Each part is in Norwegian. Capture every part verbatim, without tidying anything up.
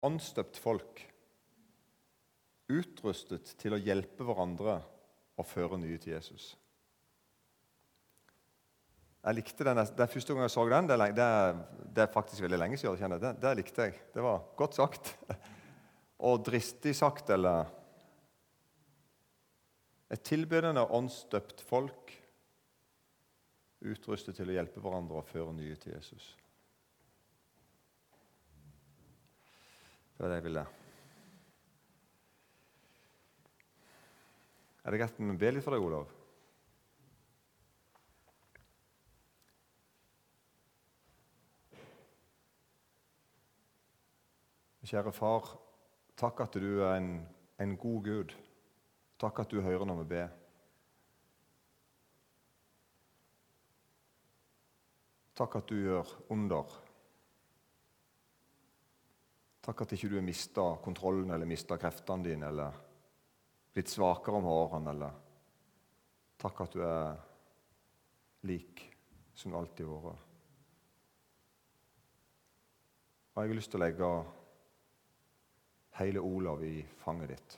åndsdøpt folk, utrustet til å hjelpe hverandre og føre nye til Jesus. Jeg likte den, det er første gang jeg så den, det er, det er, det er faktisk veldig lenge siden, kjenner jeg. Det, det likte jeg. Det var godt sagt. Og dristig sagt, eller et tilbedende åndsdøpt folk, utrustet til å hjelpe hverandre og føre nye til Jesus. Det var det jeg ville. Er det greit å be litt for deg, Olav? Kjære far, takk at du er en, en god Gud. Takk at du hører når vi ber. Takk at du gjør under. Takk at ikke du har mistet kontrollen eller mistet kreftene dine, eller blitt svakere om årene, eller takk at du er lik som du alltid har vært. Og jeg har lyst til å legge hele Olav i fanget ditt.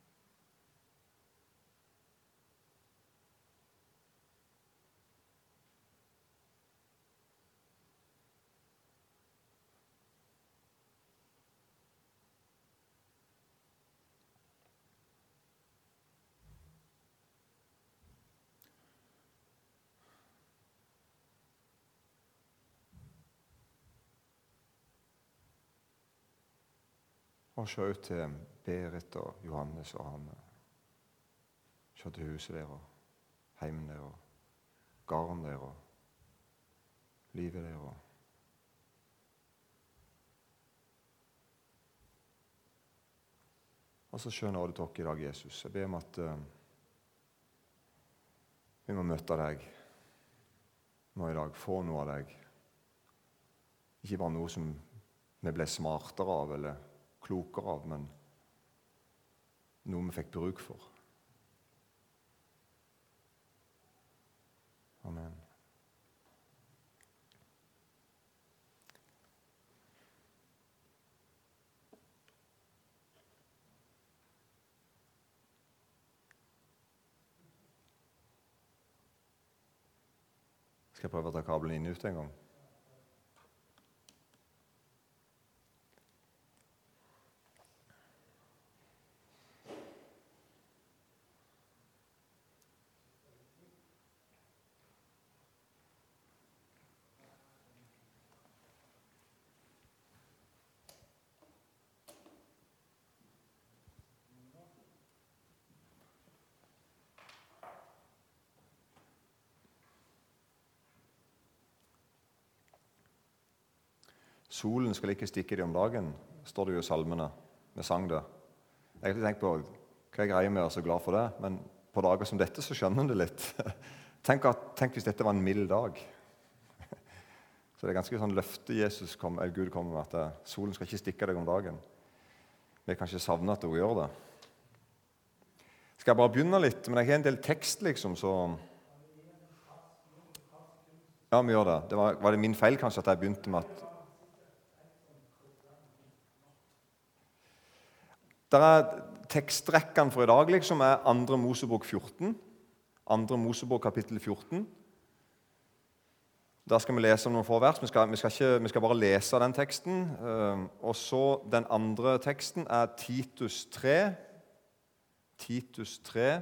Og se ut til Berit og Johannes og Hanne. Se til huset der og heimen der og gården der og livet der og Og så skjønner jeg det til dere i dag, Jesus. Jeg ber om at uh, vi må møte deg nå i dag, få noe av deg. Ikke bare noe som vi ble smartere av, eller klokere av, men noe vi fikk bruk for. Amen. Skal jeg prøve å ta kabelen inn ut en gang? Solen skal ikke stikke deg om dagen, står det jo i salmene. Vi sang det. Jeg har ikke tenkt på hva jeg greier med å være så glad for det, men på dager som dette så skjønner en det litt. Tenk, at, tenk hvis dette var en mild dag. Så det er ganske sånn løfte Jesus kom, eller Gud kommer med, at solen skal ikke stikke deg om dagen. Vi kan ikke savne at hun gjør det. Skal jeg bare begynne litt, men jeg har en del tekst liksom, så... Ja, vi gjør det. det var, var det min feil kanskje at jeg begynte med at Der er tekstrekken for i dag, liksom, er andre Mosebok fjorten. andre Mosebok kapittel fjorten. Da skal vi lese noen få vers. Vi skal, vi skal, ikke, vi skal bare lese den teksten. Og så den andre teksten er Titus tre. Titus tre.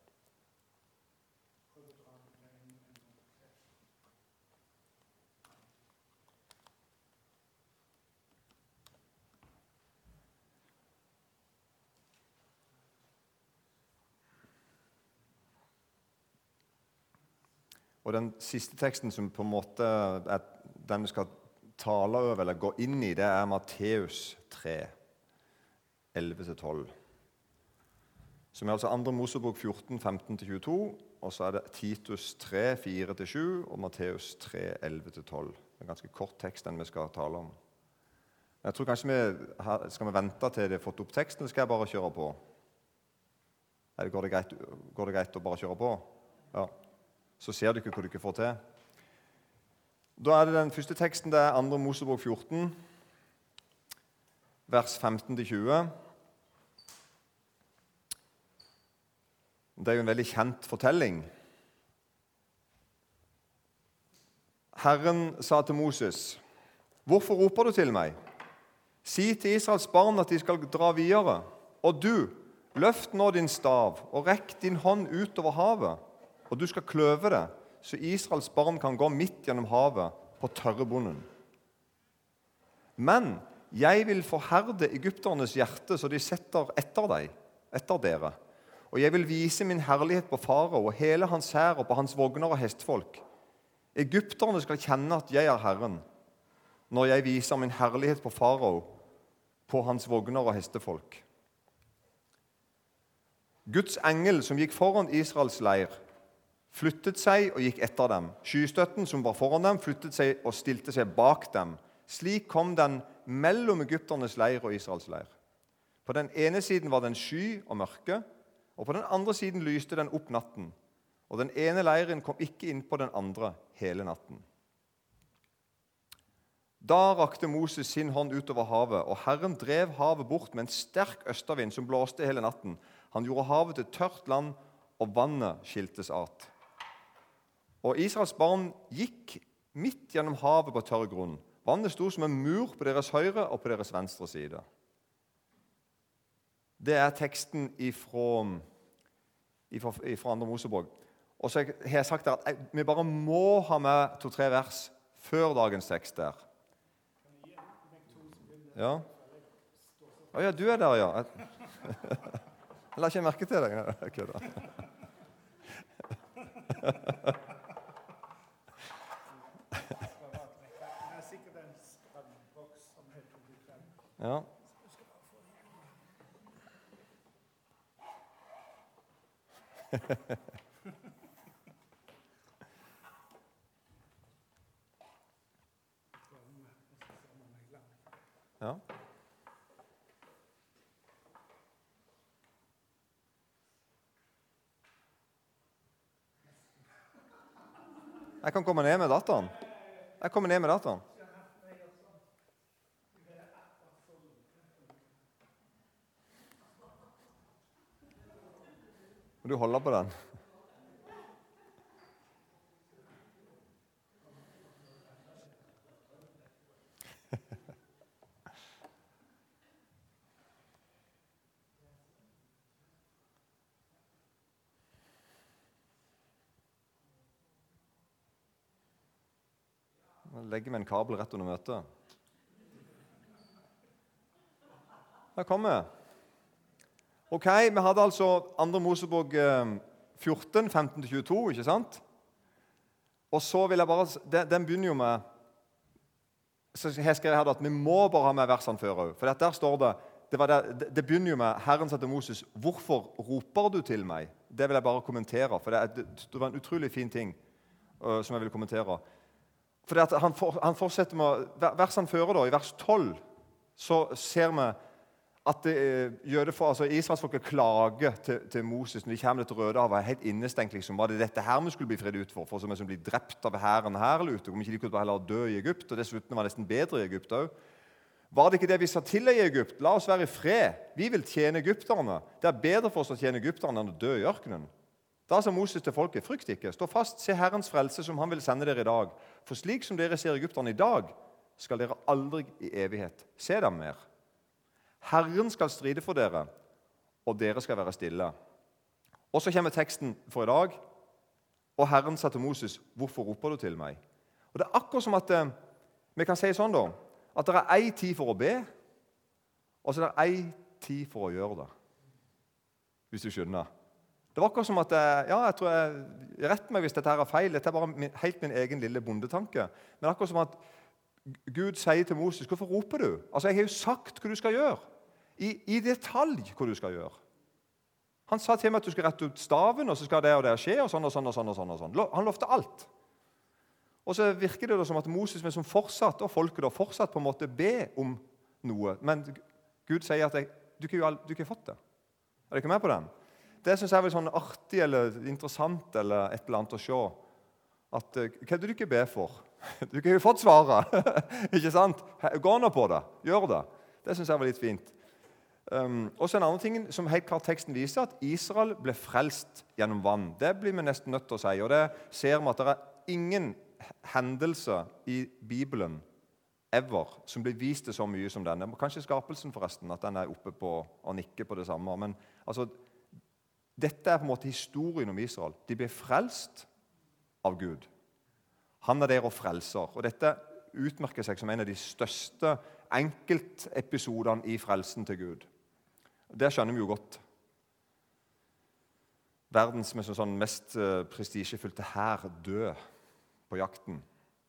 Og den siste teksten som på en måte er den vi skal tale over, eller gå inn i, det er Matteus tre, elleve til tolv. Som er altså andre Mosebok fjorten, femten til tjueto, og så er det Titus tre, fire til sju, og Matteus tre, elleve til tolv. Det er en ganske kort tekst den vi skal tale om. Jeg tror kanskje vi skal vi vente til de har fått opp teksten, eller skal jeg bare kjøre på? Eller går det greit, går det greit å bare kjøre på? Ja. Så ser du ikke hva du ikke får til. Da er det den første teksten, det er andre Mosebok fjorten. vers femten til tjue. Det er jo en veldig kjent fortelling. Herren sa til Moses, «Hvorfor roper du til meg? Si til Israels barn at de skal dra videre. Og du, løft nå din stav og rekk din hånd ut over havet, og du skal kløve det, så Israels barn kan gå midt gjennom havet på tørre bonden. Men jeg vil forherde egypternes hjerte, så de setter etter deg, etter dere. Og jeg vil vise min herlighet på farao og hele hans hær og på hans vogner og hestfolk. Egypterne skal kjenne at jeg er Herren, når jeg viser min herlighet på farao, på hans vogner og hestefolk. Guds engel som gikk foran Israels leir, flyttet seg og gikk etter dem. Skystøtten som var foran dem, flyttet seg og stilte seg bak dem. Slik kom den mellom egypternes leir og Israels leir. På den ene siden var det en sky og mørke, og på den andre siden lyste den opp natten. Og den ene leiren kom ikke inn på den andre hele natten. Da rakte Moses sin hånd utover havet, og Herren drev havet bort med en sterk østavind som blåste hele natten. Han gjorde havet til tørt land, og vannet skiltes at. Og Israels barn gikk midt gjennom havet på tørr grunn. Vannet sto som en mur på deres høyre og på deres venstre side. Det er teksten ifra, ifra, ifra andre Mosebok. Og så har jeg sagt der at vi bare må ha med to-tre vers før dagens tekst der. Ja. Å ja, du er der, ja. Jeg la ikke merke til deg. Jeg kødder. Ja. Ja. Jeg kan komme ned med datteren. Jeg kommer ned med datteren. Må du holde på den? Legger vi en kabel rett under møtet. Der kommer jeg. Ok, vi hadde altså andre Mosebok fjorten, femten til tjueto, ikke sant? Og så vil jeg bare, den, den begynner jo med, så her skal jeg ha det at vi må bare ha med versene før, for der står det, det, var der, det, det begynner jo med, Herren sa til Moses, hvorfor roper du til meg? Det vil jeg bare kommentere, for det, det, det var en utrolig fin ting uh, som jeg vil kommentere. For han, for, han fortsetter med, versene før da, i vers tolv, så ser vi at det, for, altså Israelsfolket klager til, til Moses når de kommer til Rødehavet, helt innestengt liksom, var det dette her vi skulle bli fred ut for, for som, som blir drept av herren her eller ute, om ikke de kunne bare heller dø i Egypt, og dessuten var det nesten bedre i Egypt også. Var det ikke det vi sa til i Egypt? La oss være i fred, vi vil tjene egypterne. Det er bedre for oss å tjene egypterne enn å dø i ørkenen. Da sa Moses til folket, frykt ikke, stå fast, se Herrens frelse som han vil sende dere i dag. For slik som dere ser egypterne i dag, skal dere aldri i evighet se dem mer. Herren skal stride for dere, og dere skal være stille. Og så kommer teksten for i dag, og Herren sa til Moses, hvorfor roper du til meg? Og det er akkurat som at, vi kan si sånn da, at det er ei tid for å be, og så er det ei tid for å gjøre det. Hvis du skjønner. Det var akkurat som at, ja, jeg tror jeg rett meg hvis dette her er feil, dette er bare min, helt min egen lille bondetanke, men akkurat som at Gud sier til Moses, hvorfor roper du? Altså, jeg har jo sagt hva du skal gjøre, i, i detalj hva du skal gjøre. Han sa til meg at du skal rette ut staven, og så skal det og det skje, og sånn og sånn og sånn og sånn. Og sånn. Han lovte alt. Og så virker det da som at Moses som fortsatt, og folket da fortsatt på en måte be om noe, men Gud sier at jeg, du ikke har ikke fått det. Er du ikke med på den? Det synes jeg er sånn artig eller interessant eller et eller annet å se. At, hva er det du ikke ber for? Du har jo fått svaret. Ikke sant? Gå nå på det. Gjør det. Det synes jeg var litt fint. Um, og så en annen ting som helt klart teksten viser, at Israel ble frelst gjennom vann. Det blir vi nesten nødt til å si, og det ser vi at det er ingen hendelse i Bibelen ever som blir vist til så mye som denne. Kanskje skapelsen forresten, at den er oppe på og nikker på det samme. Men altså, dette er på en måte historien om Israel. De ble frelst av Gud. Han er der og frelser. Og dette utmerker seg som en av de største enkeltepisodene i frelsen til Gud. Det skjønner vi jo godt. Verdens med sånn mest prestisjefylte hær død på jakten.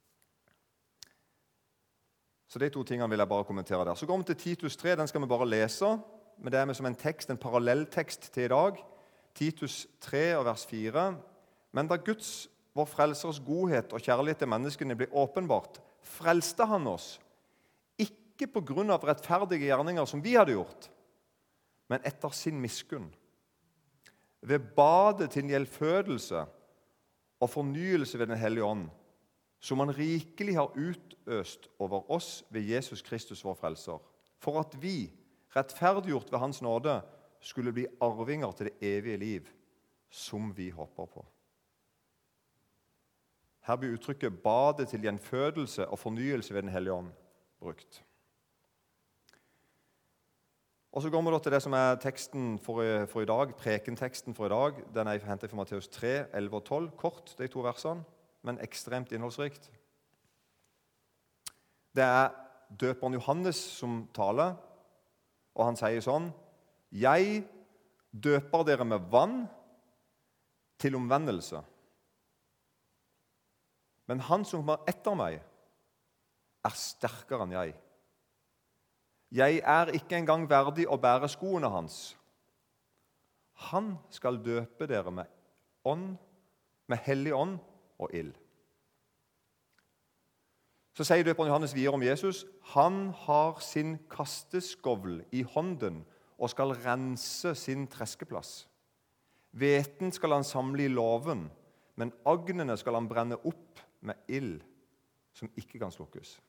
Så de to tingene vil jeg bare kommentere der. Så går vi til Titus tre, den skal vi bare lese. Men det er med som en tekst, en parallelltekst til i dag. Titus tre og vers fire. Men da Guds, vår frelsers godhet og kjærlighet til menneskene blir åpenbart, frelste han oss, ikke på grunn av rettferdige gjerninger som vi hadde gjort, men etter sin miskunn. Ved badet til gjenfødelse og fornyelse ved den hellige ånd, som han rikelig har utøst over oss ved Jesus Kristus vår frelser, for at vi, rettferdiggjort ved hans nåde, skulle bli arvinger til det evige liv, som vi håper på. Her blir uttrykket badet til gjenfødelse og fornyelse ved den hellige ånd brukt. Og så går vi da til det som er teksten for i, for i dag, prekenteksten for i dag. Den er hentet fra Matteus tre, elleve og tolv. Kort, de to versene, men ekstremt innholdsrikt. Det er døperen Johannes som taler, og han sier sånn: Jeg døper dere med vann til omvendelse. Men han som kommer etter meg, er sterkere enn jeg. Jeg er ikke engang verdig å bære skoene hans. Han skal døpe dere med ånd, med hellig ånd og ild. Så sier døperen Johannes videre om Jesus: Han har sin kasteskovl i hånden og skal rense sin treskeplass. Hveten skal han samle i låven, men agnene skal han brenne opp med ild som ikke kan slukkes.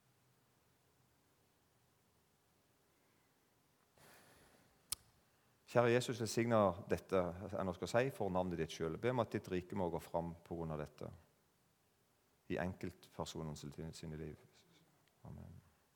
Kjære Jesus, velsigna dette jeg nå skal si for navnet ditt selv. Be om at ditt rike må gå fram på grunn av dette i enkeltpersonens sine liv. Amen.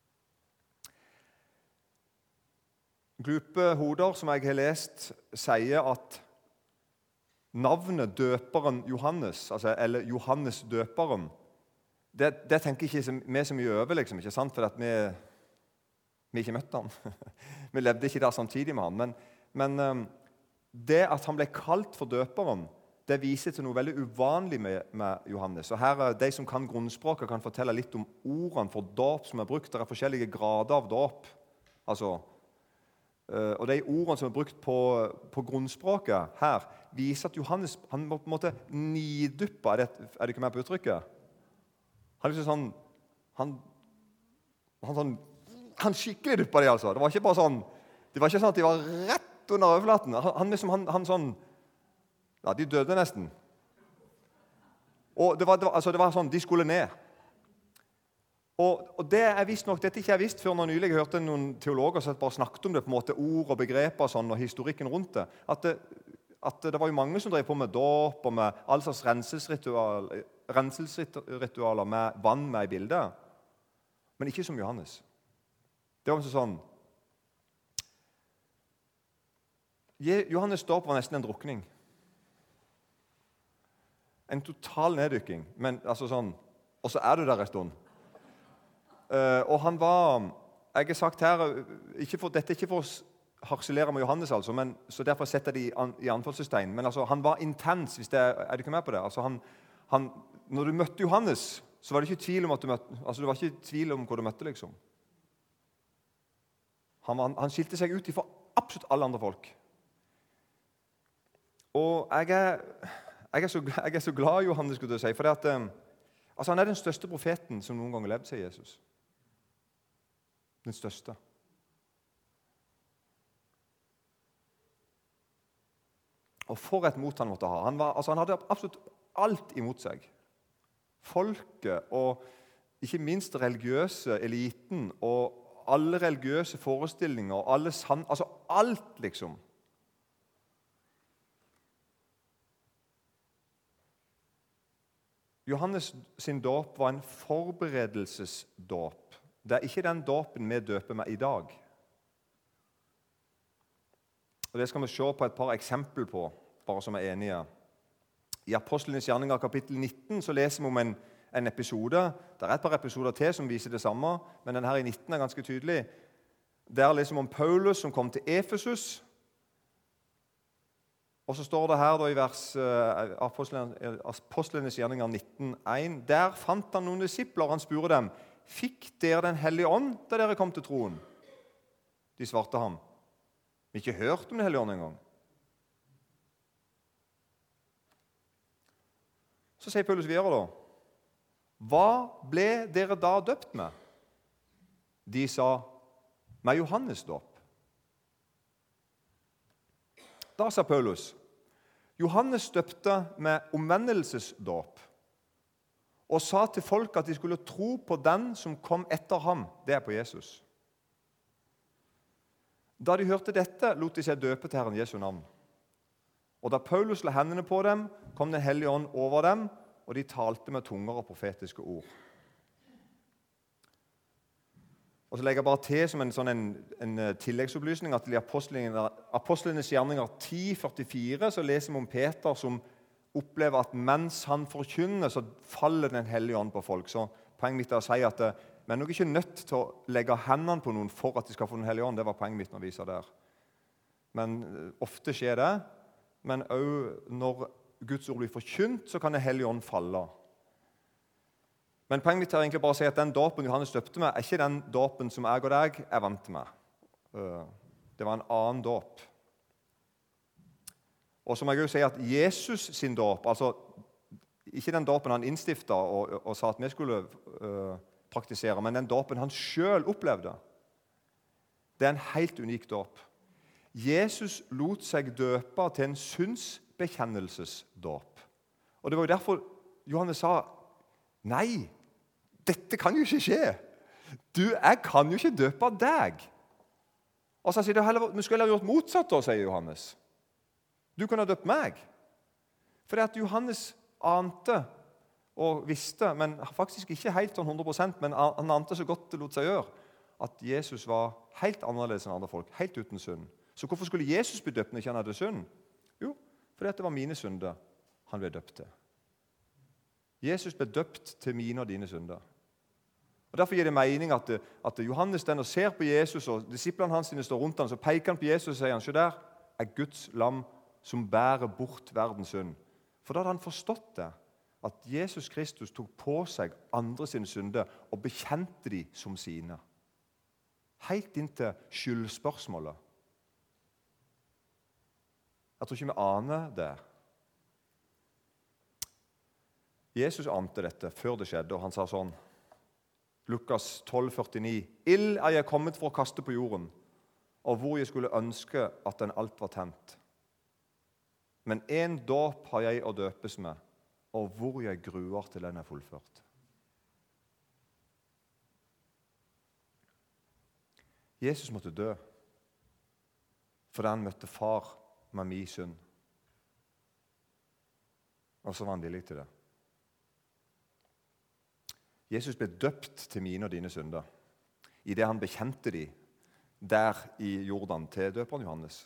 Glupe hoder, som jeg har lest, sier at navnet døperen Johannes, altså, eller Johannes døperen, det, det tenker ikke vi så mye over, liksom, ikke sant? For at vi, vi ikke møtte han. Vi levde ikke der samtidig med han, men Men det at han ble kalt for døperen, det viser til noe veldig uvanlig med, med Johannes. Og her, de som kan grunnspråket, kan fortelle litt om ordene for dåp som er brukt. Det er forskjellige grader av dåp. Altså, og de ordene som er brukt på, på grunnspråket her, viser at Johannes han var på en måte nidyppet. Er det, er det ikke mer på uttrykket? Han liksom sånn, han, han sånn, han skikkelig dyppet de, altså. Det var ikke bare sånn, det var ikke sånn at de var rett under overflaten. Han, han, liksom, han, han sånn, ja, de døde nesten. Og det var, det var, altså, det var sånn, de skulle ned. Og, og det er visst nok, dette ikke er visst før når nylig jeg hørte noen teologer som bare snakket om det, på en måte ord og begreper og, sånn, og historikken rundt det. At, det. at det var jo mange som drev på med dåp og med all slags renselsesritual, renselsesritualer med vann med i bildet. Men ikke som Johannes. Det var sånn, Johannes dåp var nesten en drukning. En total neddykking. Men altså sånn, og så er du der en stund. Uh, og han var, jeg har sagt her, ikke for, dette er ikke for å harselere med Johannes, altså, men, så derfor setter jeg det i, an, i anfallstegn. Men altså, han var intens, hvis det er, er du ikke med på det? Altså, han, han, når du møtte Johannes, så var det ikke tvil om at du møtte, altså, det var ikke tvil om hvor du møtte, liksom. Han, var, han skilte seg ut fra absolutt alle andre folk. Og jeg er, jeg er, så, jeg er så glad, Johannes, skulle du si, for det at, altså, han er den største profeten som noen gang har levd, sier Jesus. Den største. Og for et mot han måtte ha. Han, var, altså, han hadde absolutt alt imot seg. Folket og ikke minst religiøse eliten og alle religiøse forestillinger, alle sann, altså alt liksom. Johannes sin dåp var en forberedelsesdåp. Det er ikke den dåpen vi døper med i dag. Og Det skal vi se på et par eksempler på, bare som er enige. I Apostlenes gjerninger kapittel nitten så leser vi om en, en episode. Det er et par episoder til som viser det samme, men denne her i nitten er ganske tydelig. Der leser vi om Paulus som kom til Efesus. Og så står det her da i vers uh, Apostlenes gjerninger nitten en. Der fant han noen disipler, han spurte dem, fikk dere den hellige ånd da dere kom til troen? De svarte ham, vi har ikke hørt om den hellige ånd en gang. Så sier Paulus videre da, hva ble dere da døpt med? De sa, med Johannes dåp. Da sa Paulus, Johannes døpte med omvendelsesdåp og sa til folk at de skulle tro på den som kom etter ham, det er på Jesus. Da de hørte dette, lot de seg døpe til Herren Jesu navn. Og da Paulus la hendene på dem, kom den hellige ånd over dem, og de talte med tunger og profetiske ord. Og så legger jeg bare til som en, sånn en, en tilleggsopplysning at i Apostlenes gjerninger ti førtifire så leser vi om Peter som opplever at mens han forkynner, så faller den hellige ånd på folk. Så poenget mitt er å si at vi er nok ikke nødt til å legge hendene på noen for at de skal få den hellige ånd. Det var poenget mitt når vi viser der. Men ofte skjer det. Men også når Guds ord blir forkynt, så kan den hellige ånd falle. Men poenget mitt er egentlig bare å si at den dåpen Johannes døpte med, er ikke den dåpen som jeg og deg er vant med. Det var en annen dåp. Og som jeg også sier at Jesus sin dåp, altså ikke den dåpen han innstiftet og, og sa at vi skulle uh, praktisere, men den dåpen han selv opplevde, det er en helt unik dåp. Jesus lot seg døpe til en syndsbekjennelsesdåp. Og det var jo derfor Johannes sa, nei, dette kan jo ikke skje. Du, jeg kan jo ikke døpe deg. Og så sier det heller, vi skulle ha gjort motsatt da, sier Johannes. Du kunne ha døpt meg. For det at Johannes ante og visste, men faktisk ikke helt sånn hundre prosent, men han ante så godt det lot seg gjøre, at Jesus var helt annerledes enn andre folk, helt uten synd. Så hvorfor skulle Jesus bli døpt når ikke han hadde synd? Jo, fordi det var mine synder han ble døpt til. Jesus ble døpt til mine og dine synder. Og Derfor gir det mening at, at Johannes den og ser på Jesus, og disiplene hans står rundt ham, så peker han på Jesus og sier han, se der er Guds lam som bærer bort verdens synd. For da hadde han forstått det, at Jesus Kristus tok på seg andre sine synder og bekjente de som sine. Helt inn til skyldspørsmålet. Jeg tror ikke vi aner det. Jesus ante dette før det skjedde, og han sa sånn, Lukas tolv førtini, «Ild er jeg kommet for å kaste på jorden, og hvor jeg skulle ønske at den alt var tent. Men en dåp har jeg å døpes med, og hvor jeg gruer til den er fullført.» Jesus måtte dø, fordi han møtte far med min synd. Og så var han villig til det. Jesus ble døpt til mine og dine synder, i det han bekjente de der i Jordan til døperen Johannes.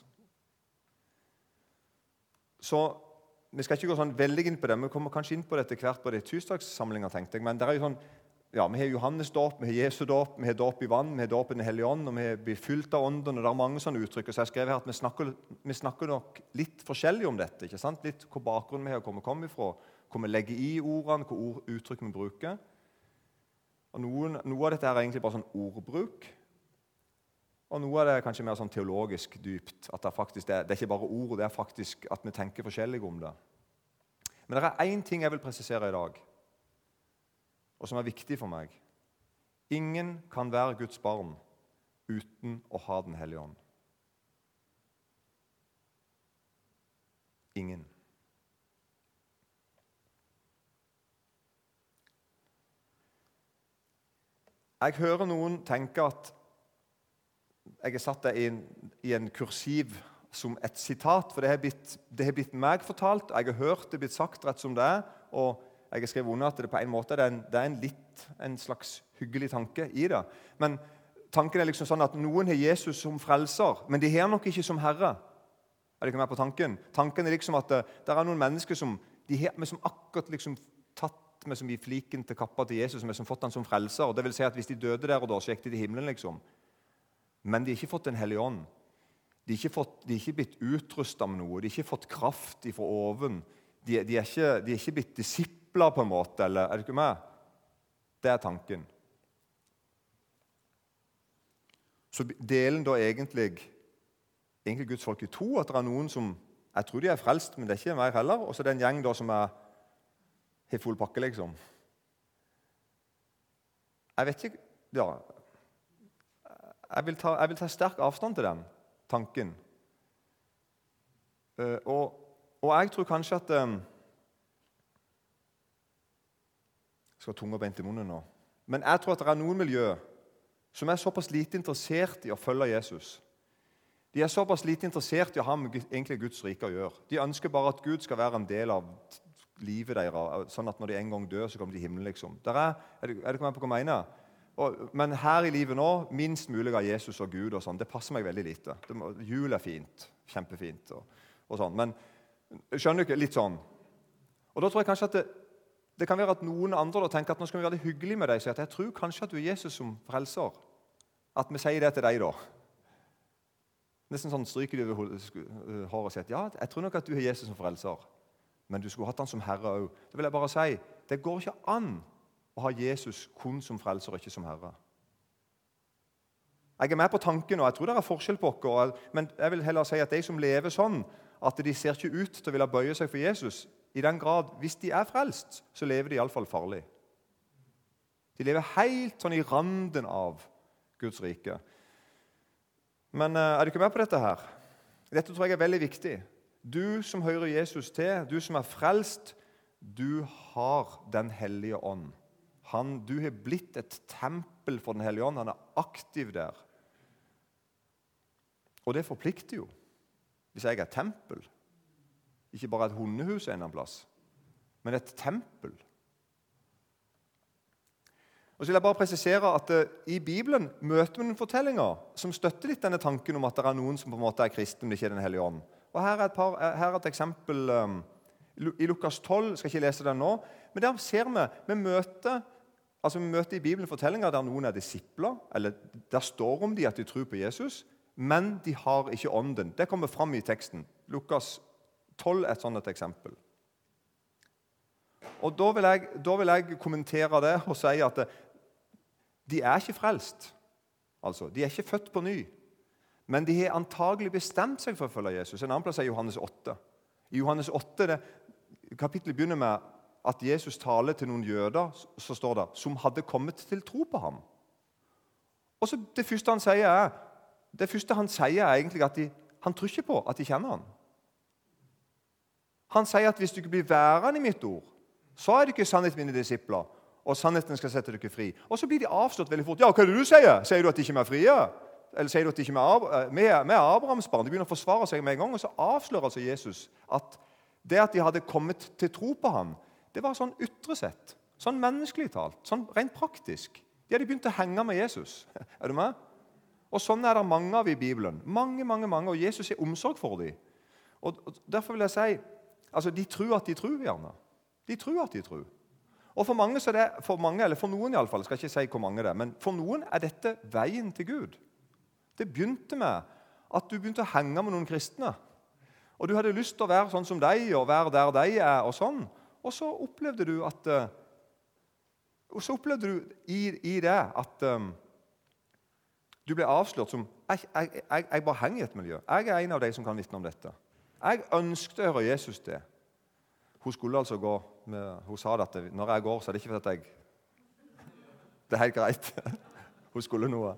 Så vi skal ikke gå sånn veldig inn på det, vi kommer kanskje inn på dette hvert på det tirsdagssamlinger, tenkte jeg, men det er jo sånn, ja, vi har Johannes dåp, vi har Jesu dåp, vi har dåp i vann, vi har dåp i den hellige ånd, og vi blir fylt av ånden, og det er mange sånne uttrykk, og så har jeg skrevet her at vi snakker, vi snakker nok litt forskjellig om dette, ikke sant? Litt hvor bakgrunnen vi har kommet kom ifra, hvor vi legger i ordene, hvor ord, uttrykk vi bruker. Og noen, noe av dette er egentlig bare sånn ordbruk, og noe av det er kanskje mer sånn teologisk dypt, at det, faktisk, det, er, det er ikke bare ord, det er faktisk at vi tenker forskjellig om det. Men det er en ting jeg vil presisere i dag, og som er viktig for meg. Ingen kan være Guds barn uten å ha den hellige ånd. Ingen. Jeg hører noen tenke at jeg har satt det i en, i en kursiv som et sitat, for det har blitt, det har blitt meg fortalt, jeg har hørt det blitt sagt rett som det er, og jeg har skrevet under at det på en måte det er en, det er en, litt, en slags hyggelig tanke i det. Men tanken er liksom sånn at noen har Jesus som frelser, men de har nok ikke som herre. Er det ikke mer på tanken? Tanken er liksom at det, det er noen mennesker som de har som akkurat liksom tatt med som i fliken til kappa til Jesus, som har fått han som frelser. Og det vil si at hvis de døde der og da, så gikk de til himmelen liksom. Men de har ikke fått en hellig ånd. De har ikke, fått, de har ikke blitt utrustet med noe. De har ikke fått kraft fra oven. De, de, er ikke, de er ikke blitt disipler på en måte, eller er det ikke med? Det er tanken. Så delen da egentlig, egentlig Guds folk i to, at det er noen som, jeg tror de er frelst, men det er ikke mer heller, og så er det en gjeng da som er helt full pakke, liksom. Jeg vet ikke, ja, jeg vil ta, jeg vil ta sterk avstand til den tanken. Uh, og, og jeg tror kanskje at um, jeg skal ha tunga beint i munnen nå. Men jeg tror at det er noen miljø som er såpass lite interessert i å følge Jesus. De er såpass lite interessert i å ha med egentlig Guds rike å gjøre. De ønsker bare at Gud skal være en del av livet deres, sånn at når de en gang dør, så kommer de i himmelen, liksom. Der er, er det, er det ikke med på hva jeg mener? Og, men her i livet nå, minst mulig av Jesus og Gud og sånn, det passer meg veldig lite. Det må, jul er fint, kjempefint og, og sånn, men skjønner du ikke, litt sånn. Og da tror jeg kanskje at det, det kan være at noen andre da tenker at nå skal vi være litt hyggelige med deg, så jeg tror kanskje at du er Jesus som frelser. At vi sier det til deg da. Nesten sånn stryker de over håret og sier at ja, jeg tror nok at du er Jesus som frelser, men du skulle hatt han som herre også. Det vil jeg bare si, det går ikke an å ha Jesus kun som frelser og ikke som herre. Jeg er med på tanken, og jeg tror det er forskjell på dere, men jeg vil heller si at de som lever sånn, at de ser ikke ut til å ville bøye seg for Jesus, i den grad, hvis de er frelst, så lever de i alle fall farlig. De lever helt sånn i randen av Guds rike. Men er du ikke med på dette her? Dette tror jeg er veldig viktig. Du som hører Jesus til, du som er frelst, du har den hellige ånd. Han, du har blitt et tempel for den hellige ånd. Han er aktiv der. Og det forplikter jo. Hvis jeg er tempel, ikke bare et hundehus en eller annen plass, men et tempel. Og så vil jeg bare presisere at uh, i Bibelen møter vi noen fortellinger som støtter litt denne tanken om at det er noen som på en måte er kristne, men ikke er den hellige ånd. Og her er et, par, her er et eksempel um, i Lukas tolv, skal ikke lese den nå, men der ser vi, vi møter, altså vi møter i Bibelen fortellinger der noen er disipler, eller der står om de at de tror på Jesus, men de har ikke ånden. Det kommer fram i teksten. Lukas tolv er et sånt et eksempel. Og da vil, jeg, da vil jeg kommentere det og si at det, de er ikke frelst. Altså, de er ikke født på ny. Men de har antagelig bestemt seg for å følge Jesus. En annen plass er Johannes åtte. I Johannes åtte, det, kapittelet begynner med at Jesus taler til noen jøder, så står det, som hadde kommet til tro på ham. Og så det første han sier er, det første han sier er egentlig at de, han tror ikke på at de kjenner han. Han sier at hvis du ikke blir værende i mitt ord, så er det ikke sannhet mine disipler, og sannheten skal sette dere fri. Og så blir de avslått veldig fort. Ja, hva er det du sier? Sier du at de ikke er frie? Eller sier du at de ikke er med, med Abrahams barn? De begynner å forsvare seg med en gang, og så avslører altså Jesus at det at de hadde kommet til tro på ham, det var sånn ytre sett, sånn menneskelig talt, sånn rent praktisk. De hadde begynt å henge med Jesus. Er du med? Og sånn er det mange av i Bibelen. Mange, mange, mange, og Jesus er omsorg for dem. Og, og derfor vil jeg si, altså de tror at de tror gjerne. De tror at de tror. Og for mange, så det, for mange, eller for noen i alle fall, skal jeg ikke si hvor mange det er, men for noen er dette veien til Gud. Det begynte med at du begynte å henge med noen kristne. Og du hadde lyst til å være sånn som deg, og være der de er, og sånn. Og så opplevde du at, og så opplevde du i, i det at um, du ble avslørt som, jeg, jeg, jeg, jeg bare henger i et miljø. Jeg er en av de som kan vitne om dette. Jeg ønsket å høre Jesus det. Hun skulle altså gå, med, hun sa at det, når jeg går, så er det ikke for at jeg, det er helt greit. Hun skulle noe.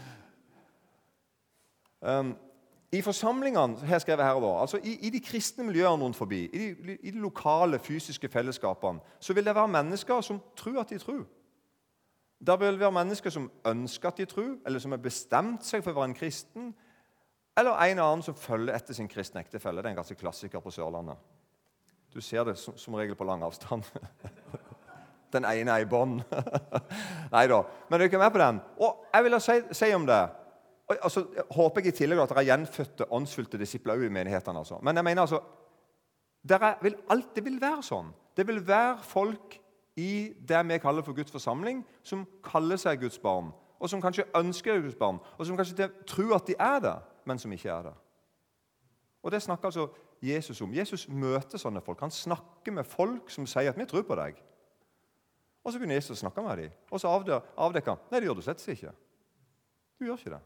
Um, I forsamlingene, her skrev jeg her og da, altså i, i de kristne miljøene rundt forbi, i de, i de lokale fysiske fellesskapene, så vil det være mennesker som tror at de tror. Det vil være mennesker som ønsker at de tror, eller som har bestemt seg for å være en kristen, eller en annen som følger etter sin kristne ektefelle. Det er en ganske klassiker på Sørlandet. Du ser det som, som regel på lang avstand. Den ene er i bånd. Neida, men du er ikke med på den. Og jeg vil si, si om det, og, altså, jeg håper jeg i tillegg at det er gjenfødte, åndsfylte disipler i menighetene. Altså. Men jeg mener altså, det vil alltid vil være sånn. Det vil være folk i det vi kaller for Guds forsamling, som kaller seg Guds barn, og som kanskje ønsker Guds barn, og som kanskje tror at de er det, men som ikke er det. Og det snakker altså Jesus om. Jesus møter sånne folk. Han snakker med folk som sier at vi tror på deg. Og så begynner Jesus å snakke med dem. Og så avdekker han. Nei, det gjør du slett ikke. Du gjør ikke det.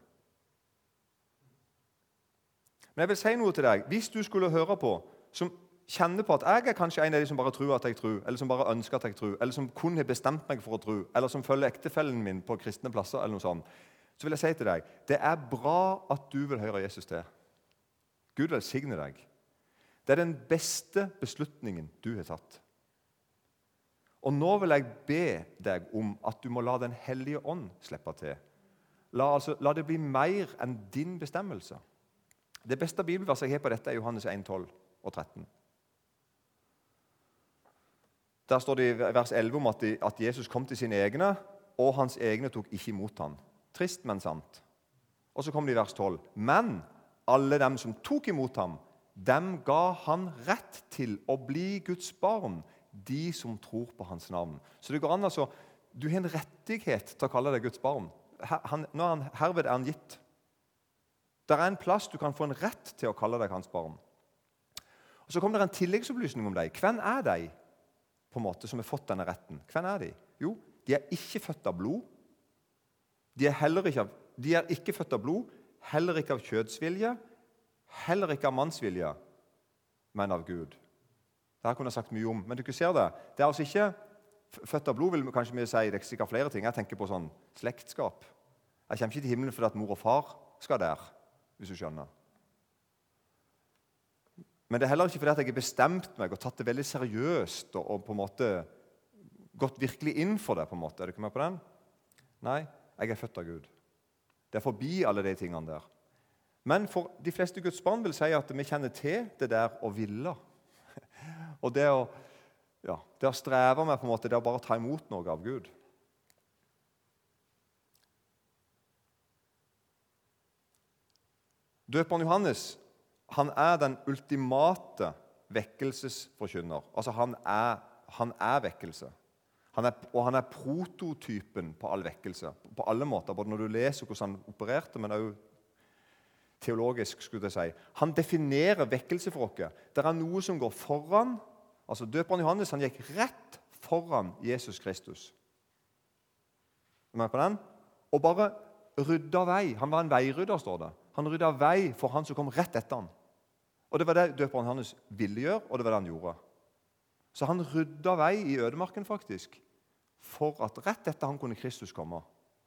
Men jeg vil si noe til deg. Hvis du skulle høre på, som kjenner på at jeg er kanskje en av de som bare tror at jeg tror, eller som bare ønsker at jeg tror, eller som kun har bestemt meg for å tro, eller som følger ektefellen min på kristne plasser, eller noe sånt, så vil jeg si til deg, det er bra at du vil høre Jesus til. Gud velsigne deg. Det er den beste beslutningen du har tatt. Og nå vil jeg be deg om at du må la den hellige ånd slippe til. La, altså, la det bli mer enn din bestemmelse. Det beste bibelverset jeg har på dette er Johannes en, tolv og tretten. Der står det i vers elleve om at, de, at Jesus kom til sine egne, og hans egne tok ikke imot ham. Trist, men sant. Og så kom det i vers tolv. Men alle dem som tok imot ham, dem ga han rett til å bli Guds barn, de som tror på hans navn. Så det går an, altså, du har en rettighet til å kalle deg Guds barn. Her, han, nå er han, herved er han gitt. Det er en plass du kan få en rett til å kalle deg hans barn. Og så kommer det en tilleggsopplysning om deg. Hvem er de på en måte som har fått denne retten? Hvem er de? Jo, de er ikke født av blod. De er, heller ikke, av, de er ikke født av blod, heller ikke av kjødsvilje, heller ikke av mannsvilje, men av Gud. Det her kunne jeg sagt mye om, men du ikke ser det. Det er altså ikke født av blod, vil kanskje vi si, det er sikkert flere ting. Jeg tenker på sånn slektskap. Jeg kommer ikke til himmelen fordi at mor og far skal der, hvis du skjønner. Men det er heller ikke fordi at jeg har bestemt meg og tatt det veldig seriøst og, og på en måte gått virkelig inn for det, på en måte. Er du ikke med på den? Nei, jeg er født av Gud. Det er forbi alle de tingene der. Men for de fleste Guds barn vil si at vi kjenner til det der å ville. Og det å, ja, det å streve med på en måte, det å bare ta imot noe av Gud. Døperen Johannes, han er den ultimate vekkelsesforkynner. Altså han er, han er vekkelse. Han er, og han er prototypen på all vekkelse. På alle måter, både når du leser hvordan han opererte, men også teologisk, skulle jeg si. Han definerer vekkelse for oss. Det er noe som går foran. Altså døperen Johannes, han gikk rett foran Jesus Kristus. Er du med på den? Og bare rydda vei. Han var en veirydder, står det. Han rydda vei for han som kom rett etter han. Og det var det døperen Johannes ville gjøre, og det var det han gjorde. Så han rydda vei i ødemarken faktisk, for at rett etter han kunne Kristus komme.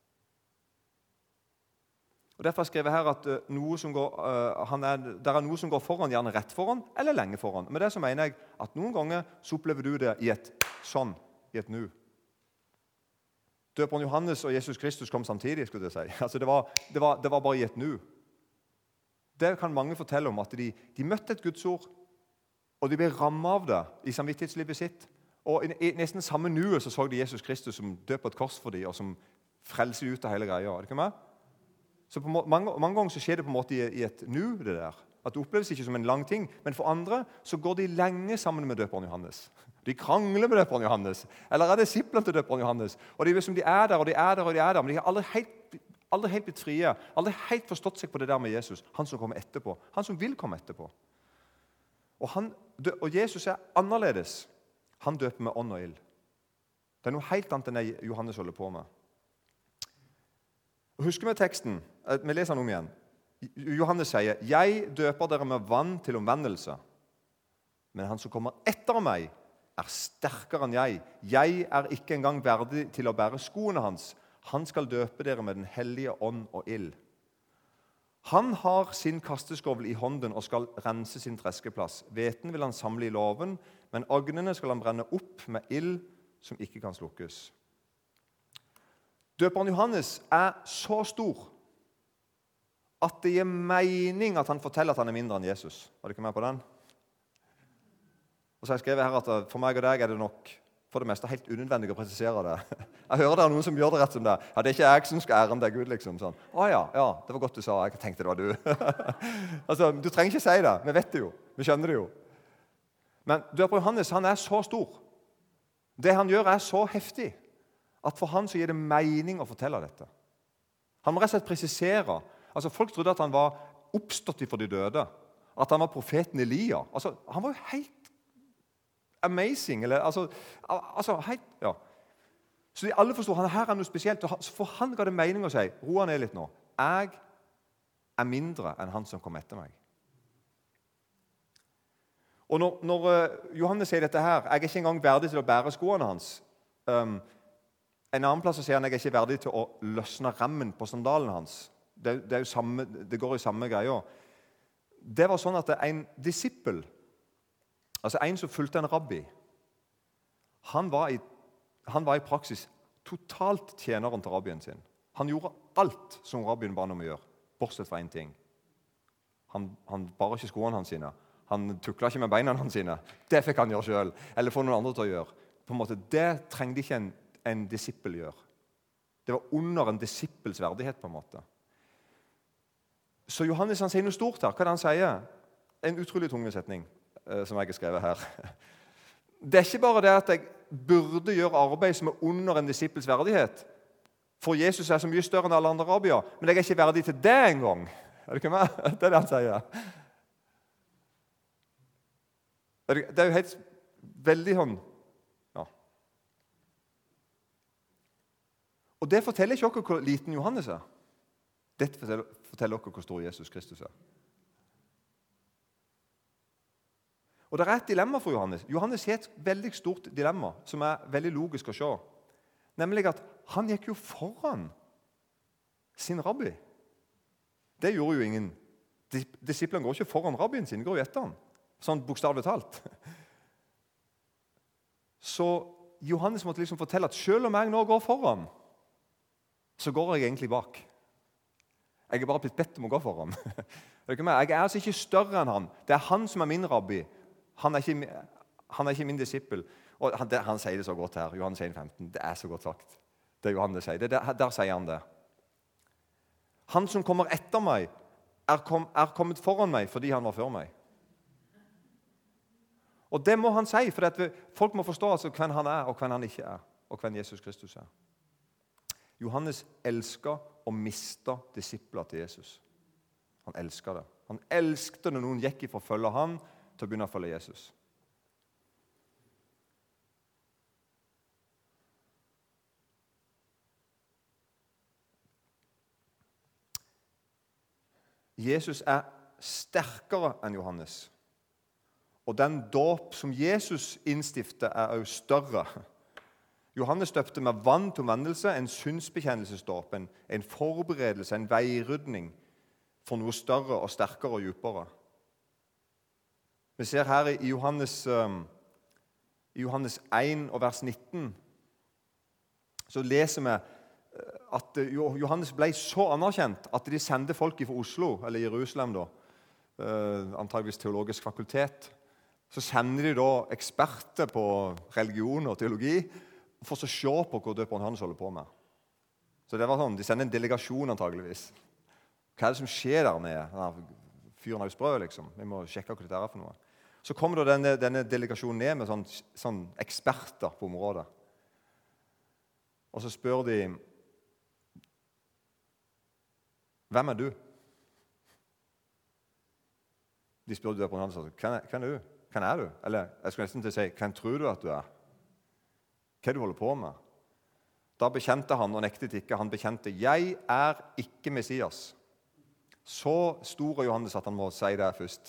Og Derfor har jeg skrevet her at uh, noe som går, uh, han er, der er noe som går foran, gjerne rett foran, eller lenge foran. Med det så mener jeg at noen ganger så opplever du det i et sånn, i et nu. Døperen Johannes og Jesus Kristus kom samtidig, skulle jeg si. Altså det var, det var, det var bare i et nu. Det kan mange fortelle om, at de, de møtte et Guds ord, og de ble rammet av det i samvittighetslivet sitt. Og i, i nesten samme nuet så så de Jesus Kristus som død på et kors for dem, og som frelser ut av hele greia. Er det ikke med? Så på mange, mange ganger så skjer det på en måte i, i et nu, det der. At det oppleves ikke som en lang ting. Men for andre så går de lenge sammen med døperen Johannes. De krangler med døperen Johannes. Eller er disiplene til døperen Johannes. Og de, liksom, de er der, og de er der, og de er der. Men de har aldri helt, aldri helt blitt frie. Aldri helt forstått seg på det der med Jesus. Han som kommer etterpå. Han som vil komme etterpå. Og, han, og Jesus er annerledes. Han døper med ånd og ild. Det er noe helt annet enn det Johannes holder på med. Husker vi teksten? Vi leser den om igjen. Johannes sier, «Jeg døper dere med vann til omvendelse, men han som kommer etter meg er sterkere enn jeg. Jeg er ikke engang verdig til å bære skoene hans. Han skal døpe dere med den hellige ånd og ild. Han har sin kasteskovl i hånden og skal rense sin treskeplass. Hveten vil han samle i låven, men agnene skal han brenne opp med ild som ikke kan slukkes.» Døperen Johannes er så stor at det gir mening at han forteller at han er mindre enn Jesus. Var du ikke med på den? Og så har jeg skrevet her at for meg og deg er det nok for det meste helt unødvendig å presisere det. Jeg hører det er noen som gjør det rett som det. Ja, det er ikke jeg som skal ære om det er Gud, liksom. Sånn. Å ja, ja, det var godt du sa. Jeg tenkte det var du. Altså, du trenger ikke si det. Vi vet det jo. Vi skjønner det jo. Men døper Johannes, han er så stor. Det han gjør er så heftig at for han så gir det mening å fortelle dette. Han må rett og slett presisere. Altså, folk trodde at han var oppstått for de døde. At han var profeten Elia. Altså, han var jo helt amazing. Eller, altså, altså helt, ja. Så de alle forstår, han her er noe spesielt. For han ga det mening å si, ro han ned litt nå. Jeg er mindre enn han som kom etter meg. Og når, når uh, Johannes sier dette her, jeg er ikke engang verdig til å bære skoene hans. Um, en annen plass sier han, jeg er ikke verdig til å løsne remmen på sandalen hans. Det, det, er jo samme, det går i samme greia. Det var sånn at en disippel, altså en som fulgte en rabbi, han var i, han var i praksis totalt tjeneren til rabbien sin. Han gjorde alt som rabbien ba ham om å gjøre, bortsett fra en ting. Han, han bar ikke skoene hans sine. Han tukla ikke med beina hans sine. Det fikk han gjøre selv, eller få noen andre til å gjøre. På en måte, det trengte ikke en, en disippel gjøre. Det var under en disippels verdighet, på en måte. Så Johannes han sier noe stort her. Hva er det han sier? En utrolig tung setning, eh, som jeg har skrevet her. Det er ikke bare det at jeg burde gjøre arbeid som er under en disippels verdighet, for Jesus er så mye større enn alle andre arabier, men jeg er ikke verdig til det engang. Er det ikke meg? Det er det han sier. Det er jo helt veldig sånn, ja. Og det forteller ikke dere hvor liten Johannes er. Dette forteller, forteller dere hvor stor Jesus Kristus er. Og det er et dilemma for Johannes. Johannes har et veldig stort dilemma, som er veldig logisk å se. Nemlig at han gikk jo foran sin rabbi. Det gjorde jo ingen. Disiplene går ikke foran rabbien sin, de går jo etter han. Sånn bokstavlig talt. Så Johannes måtte liksom fortelle at selv om jeg nå går foran, så går jeg egentlig bak. Jeg er bare blitt bedt om å gå foran. Jeg er altså ikke større enn han. Det er han som er min rabbi. Han er ikke, han er ikke min disippel. Og han, det, han sier det så godt her, Johannes en femten. Det er så godt sagt. Det er Johannes sier. Det, der, der sier han det. Han som kommer etter meg, er, kom, er kommet foran meg fordi han var før meg. Og det må han si, for at folk må forstå altså hvem han er, og hvem han ikke er, og hvem Jesus Kristus er. Johannes elsker å miste disipler til Jesus. Han elsker det. Han elsket når noen gikk ifra å følge han til å begynne å følge Jesus. Jesus er sterkere enn Johannes. Og den dåp som Jesus innstifter er også større. Johannes døpte med vann til omvendelse, en syndsbekjennelsesdåp, en, en forberedelse, en veirydning for noe større og sterkere og dypere. Vi ser her i Johannes, um, i Johannes en og vers nitten, så leser vi at Johannes ble så anerkjent at de sendte folk fra Oslo, eller Jerusalem da, uh, antageligvis teologisk fakultet. Så sender de da eksperter på religion og teologi for å se på hva døperen Johannes holder på med. Så det var sånn, de sender en delegasjon antageligvis. Hva er det som skjer der nede? Fyren er jo sprø, liksom. Vi må sjekke hva det er for noe. Så kommer da denne, denne delegasjonen ned med sånn, sånn eksperter på området. Og så spør de, hvem er du? De spør døperen Johannes, hvem er, hvem er du? Hvem er du? Eller jeg skulle nesten til å si, hvem tror du at du er? Hva er du holder på med? Da bekjente han og nektet ikke. Han bekjente, jeg er ikke Messias. Så stor er Johannes at han må si det først.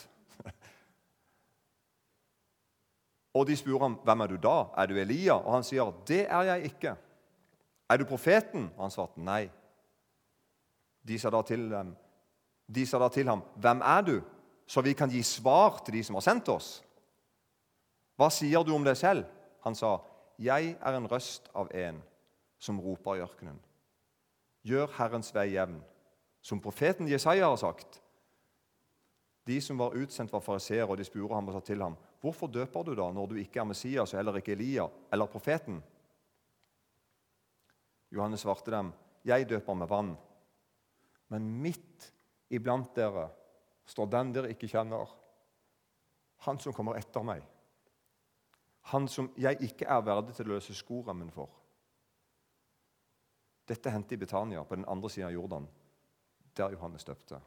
Og de spør ham, hvem er du da? Er du Elia? Og han sier, det er jeg ikke. Er du profeten? Og han svarte, nei. De sa da til dem, de sa da til ham, hvem er du? Så vi kan gi svar til de som har sendt oss. Hva sier du om deg selv? Han sa, jeg er en røst av en som roper i ørkenen. gjør Herrens vei jevn. Som profeten Jesaja har sagt. De som var utsendt var fariseere, og de spurte ham og sa til ham, hvorfor døper du da, når du ikke er Messias, og heller ikke Elia, eller profeten? Johannes svarte dem, jeg døper med vann, men midt iblant dere står den dere ikke kjenner, han som kommer etter meg, han som jeg ikke er verdig til å løse skoremmen for. Dette hendte i Betania, på den andre siden av Jordan, der Johannes døpte.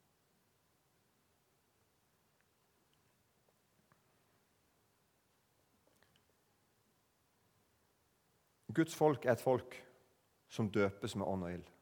Guds folk er et folk som døpes med ånd og ild.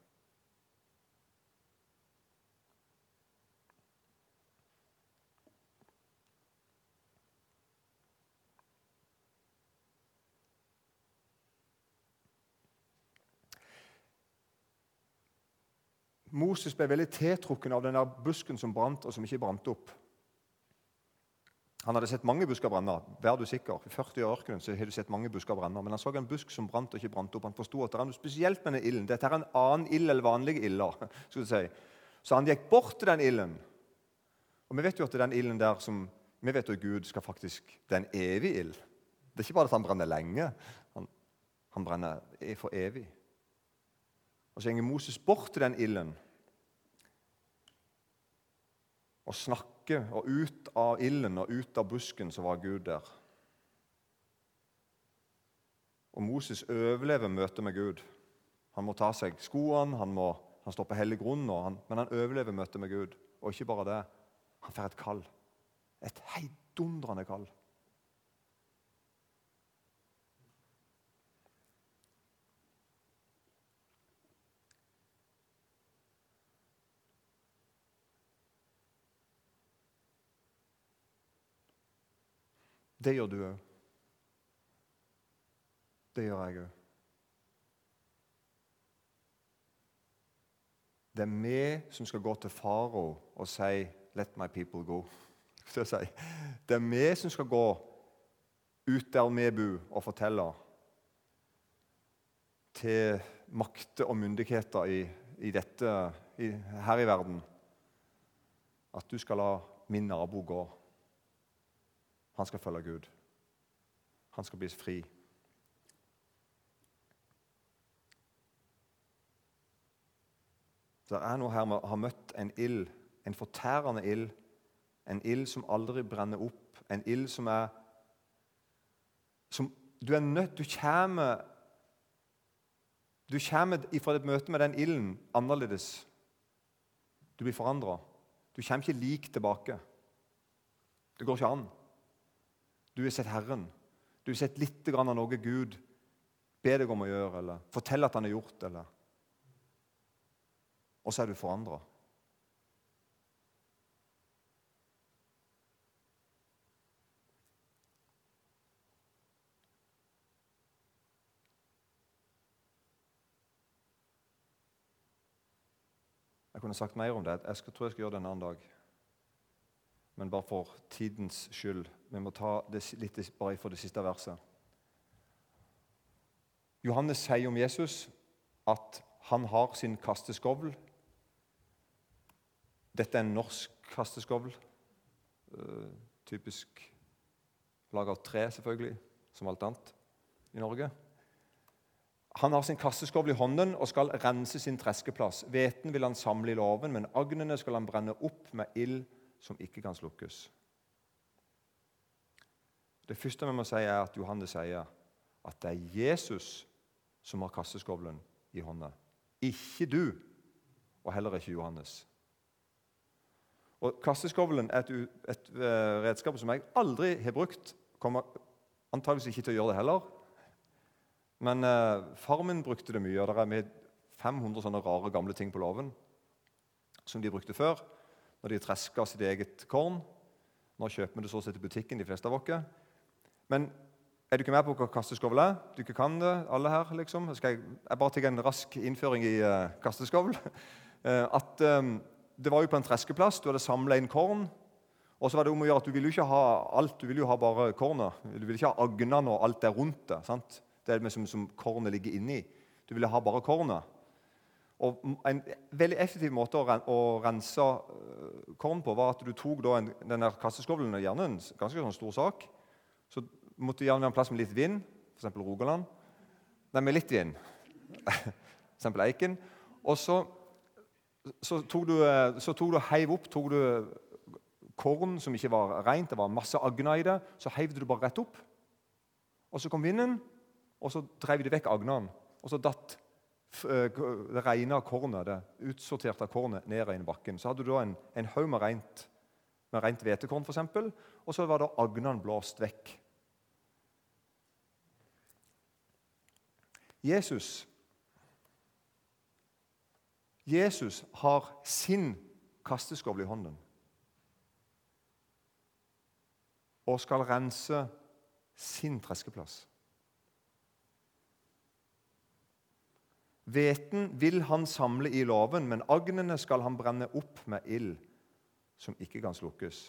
Moses ble veldig tiltrukken av den der busken som brant og som ikke brant opp. Han hadde sett mange busker brenne, vær du sikker. I førti år ørkenen så har du sett mange busker brenne, men han så en busk som brant og ikke brant opp. Han forstod at det er noe spesielt med den ilden. Dette er en annen ild eller vanlige ilder, skulle jeg si. Så han gikk bort til den ilden. Og vi vet jo at den ilden der som vi vet jo Gud skal faktisk, det er en evig ild. Det er ikke bare at han brenner lenge, han, han brenner for evig. Og så gikk Moses bort til den ilden og snakke, og ut av ilden og ut av busken så var Gud der. Og Moses overlever møtet med Gud. Han må ta seg skoene, han må han står på hellig grunn, og han, men han overlever møtet med Gud. Og ikke bare det, han får et kall. Et heidundrende kall. Det gjør du også. Det gjør jeg også. Det er vi som skal gå til farao og si, let my people go. Det er vi som skal gå ut der vi bor og fortelle til makter og myndigheter i, i dette, i, her i verden, at du skal la min nabo gå. Han skal følge Gud. Han skal bli fri. Det er noe her med å ha møtt en ild, en fortærende ild, en ild som aldri brenner opp, en ild som er, som du er nødt, du kommer, du kommer fra et møte med den ilden annerledes. Du blir forandret. Du kommer ikke lik tilbake. Det går ikke an. Du har sett Herren. Du har sett litt av noe Gud ber deg om å gjøre, eller fortell at han har gjort, eller og så er du forandret. Jeg kunne sagt mer om det. Jeg skal, tror jeg skal gjøre det en annen dag. Men bare for tidens skyld. Vi må ta det litt bare for det siste verset. Johannes sier om Jesus at han har sin kasteskovl. Dette er en norsk kasteskovl. Uh, typisk laget av tre, selvfølgelig, som alt annet i Norge. Han har sin kasteskovl i hånden og skal rense sin treskeplass. Hveten vil han samle i låven, men agnene skal han brenne opp med ild som ikke kan slukkes. Det første vi må si er at Johannes sier at det er Jesus som har kasteskovlen i hånden. Ikke du, og heller ikke Johannes. Og kasteskovlen er et, et, et redskap som jeg aldri har brukt. Kommer antageligvis ikke til å gjøre det heller. Men eh, far min brukte det mye, og det er med fem hundre sånne rare gamle ting på låven som de brukte før, når de tresket sitt eget korn. Nå kjøper vi det så sett i butikken, de fleste av dere. Men er du ikke med på hva kasteskovl er? Du ikke kan det, alle her, liksom. Skal jeg, jeg bare tar en rask innføring i uh, kasteskovl. uh, at um, det var jo på en treskeplass, du hadde samlet inn korn, og så var det om å gjøre at du ville jo ikke ha alt, du ville jo ha bare kornet. Du ville ikke ha agnene og alt der rundt det, sant? Det er det som, som kornet ligger inni. Du ville ha bare kornet. Og en veldig effektiv måte å, ren, å rense korn på var at du tok da en, den der kasteskovlen, gjerne en ganske sånn stor sak, så måtte gjerne være en plass med litt vind, for eksempel Rogaland. Nei, med litt vind, for eksempel Eiken. Og så, så tok du, så tok du heiv opp, tok du korn som ikke var rent, det var masse agner i det, så heiv du bare rett opp. Og så kom vinden, og så drev de vekk agnene, og så datt det rene kornet, det utsorterte kornet ned i bakken. Så hadde du da en, en haug med rent, med rent hvetekorn for eksempel, og så var da agnene blåst vekk. Jesus, Jesus har sin kasteskovl i hånden og skal rense sin treskeplass. Hveten vil han samle i låven, men agnene skal han brenne opp med ild som ikke kan slukkes.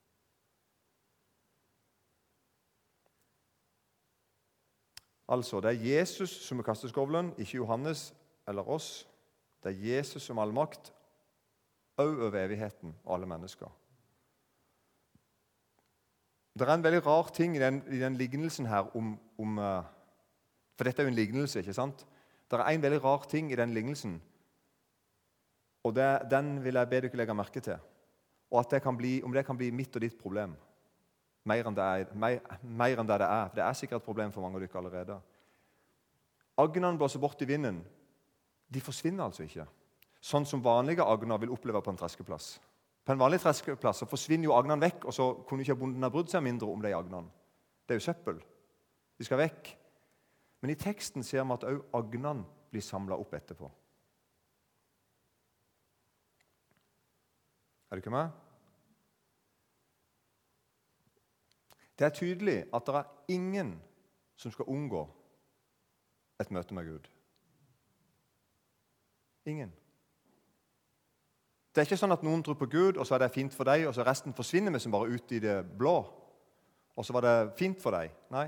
Altså, det er Jesus som er kasteskovlen, ikke Johannes eller oss. Det er Jesus som all makt, også over evigheten og alle mennesker. Det er en veldig rar ting i den, i den lignelsen her om, om for dette er jo en lignelse, ikke sant? Det er en veldig rar ting i den lignelsen, og det, den vil jeg be dere legge merke til. Og at det kan bli, om det kan bli mitt og ditt problem. Mer enn, det er, mer, mer enn det det er. Det er sikkert et problem for mange av dere allerede. Agnene blåser bort i vinden. De forsvinner altså ikke. Sånn som vanlige agner vil oppleve på en treskeplass. På en vanlig treskeplass så forsvinner jo agnene vekk, og så kunne ikke bonden ha brydd seg mindre om de agnene. Det er jo søppel. De skal vekk. Men i teksten ser vi at også agnene blir samlet opp etterpå. Er du ikke med? Det er tydelig at det er ingen som skal unngå et møte med Gud. Ingen. Det er ikke sånn at noen tror på Gud, og så er det fint for deg, og så resten forsvinner vi som bare ut i det blå. Og så var det fint for deg. Nei.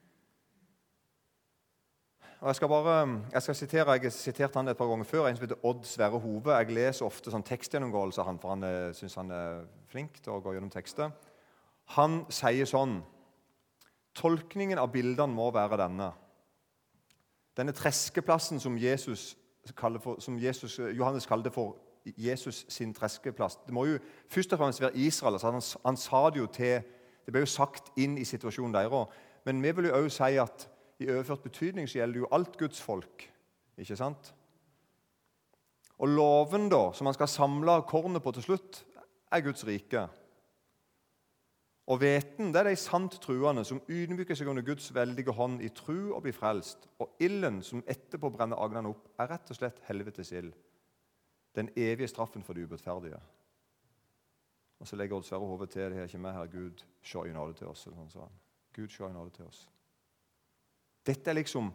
Og Jeg skal bare, jeg skal sitere, jeg har sitert han et par ganger før, en som heter Odd Sverre Hove. Jeg leser ofte sånn tekstgjennomgåelse av han, for han er, synes han er flink til å gå gjennom tekster. Han sier sånn: tolkningen av bildene må være denne. Denne treskeplassen som, Jesus kaller for, som Jesus, Johannes kalte for Jesus sin treskeplass. Det må jo først og fremst være Israel. Altså han, han sa det jo til, det ble jo sagt inn i situasjonen deres. Men vi vil jo også si at i overført betydning så gjelder det jo alt Guds folk. Ikke sant? Og loven da, som man skal samle kornet på til slutt, er Guds rike. Og hveten, det er de sant truende som ydmyker seg under Guds veldige hånd i tru og blir frelst. Og ilden som etterpå brenner agnene opp, er rett og slett helvetes ild. Den evige straffen for de urettferdige. Og så legger Odd Sverre Hove til, det er ikke meg her, Gud, se i nåde til oss. Sånn, sånn. Gud, se i nåde til oss. Dette er liksom,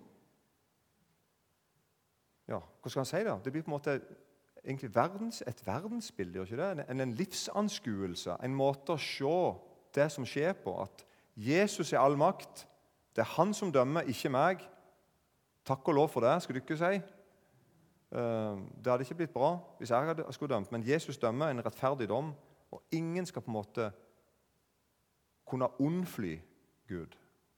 ja, hva skal han si da? Det blir på en måte egentlig verdens, et verdensbilde, gjør ikke det? En, en livsanskuelse, en måte å se det som skjer på, at Jesus er all makt, det er han som dømmer, ikke meg. Takk og lov for det, skal du ikke si. Det hadde ikke blitt bra hvis jeg hadde skulle dømt, men Jesus dømmer en rettferdig dom, og ingen skal på en måte kunne unnfly Gud.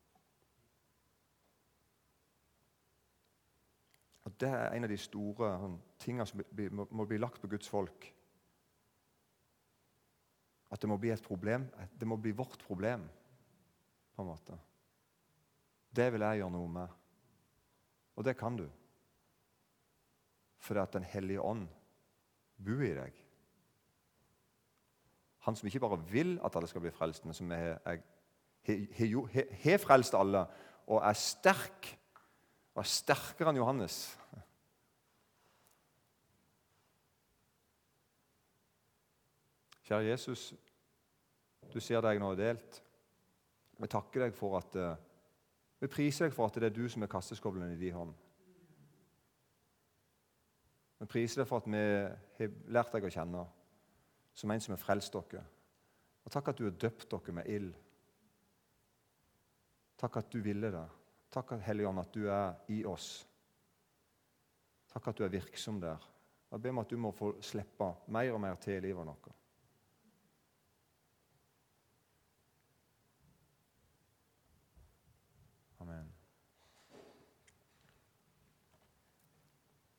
Og det er en av de store tingene som må, må bli lagt på Guds folk. At det må bli et problem, det må bli vårt problem, på en måte. Det vil jeg gjøre noe med. Og det kan du. Fordi at den hellige ånd bor i deg. Han som ikke bare vil at alle skal bli frelst, men som har frelst alle, og er sterk, og er sterkere enn Johannes. Kjære Jesus, du ser deg nå delt. Vi takker deg for at, vi priser deg for at det er du som er kasteskovlen i din hånd. Vi priser deg for at vi har lært deg å kjenne som en som har frelst dere. Og takk at du har døpt dere med ild. Takk at du ville det. Takk, Hellige Ånd, at du er i oss. Takk at du er virksom der. Jeg ber om at du må få slippe mer og mer til i livet vårt.